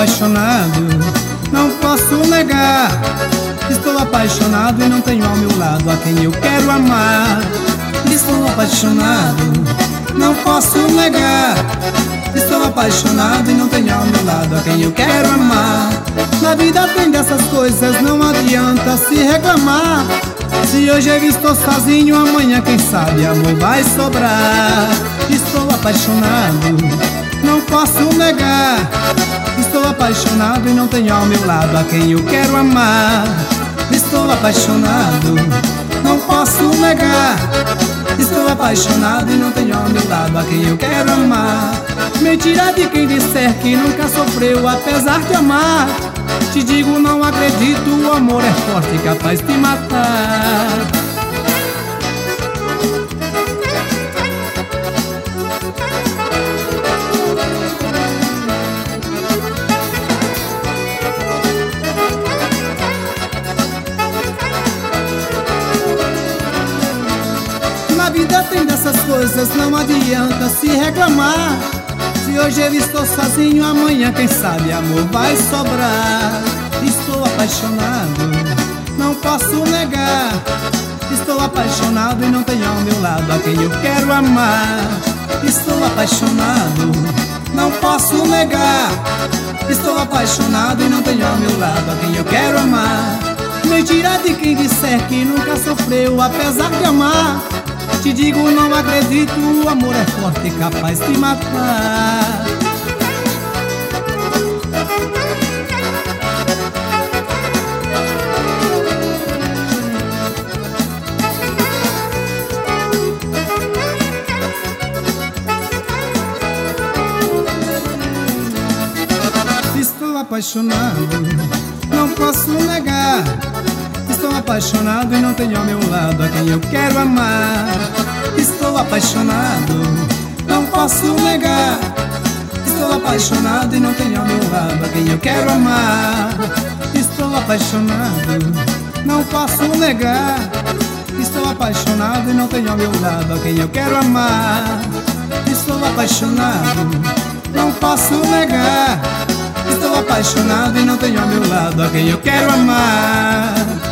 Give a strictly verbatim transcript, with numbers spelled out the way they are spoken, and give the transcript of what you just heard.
apaixonado, não posso negar. Estou apaixonado e não tenho ao meu lado a quem eu quero amar. Estou apaixonado, não posso negar. Estou apaixonado e não tenho ao meu lado a quem eu quero amar. Na vida tem dessas coisas, não adianta se reclamar. Se hoje eu estou sozinho, amanhã quem sabe amor vai sobrar. Estou apaixonado, não posso negar. Estou apaixonado e não tenho ao meu lado a quem eu quero amar. Estou apaixonado, não posso negar. Estou apaixonado e não tenho ao meu lado a quem eu quero amar. Mentira de quem disser que nunca sofreu apesar de amar. Te digo, não acredito, o amor é forte e capaz de matar. Na vida tem dessas coisas, não adianta se reclamar. Se hoje eu estou sozinho, amanhã quem sabe amor vai sobrar. Estou apaixonado, não posso negar. Estou apaixonado e não tenho ao meu lado a quem eu quero amar. Estou apaixonado, não posso negar. Estou apaixonado e não tenho ao meu lado a quem eu quero amar. Mentira de quem disser que nunca sofreu apesar de amar. Te digo, não acredito, o amor é forte e capaz de matar. Estou apaixonado, não posso negar. Estou apaixonado e não tenho ao meu lado a quem eu quero amar. Estou apaixonado, não posso negar. Estou apaixonado e não tenho ao meu lado a quem eu quero amar. Estou apaixonado, não posso negar. Estou apaixonado e não tenho ao meu lado a quem eu quero amar. Estou apaixonado, não posso negar. Estou apaixonado e não tenho ao meu lado a quem eu quero amar.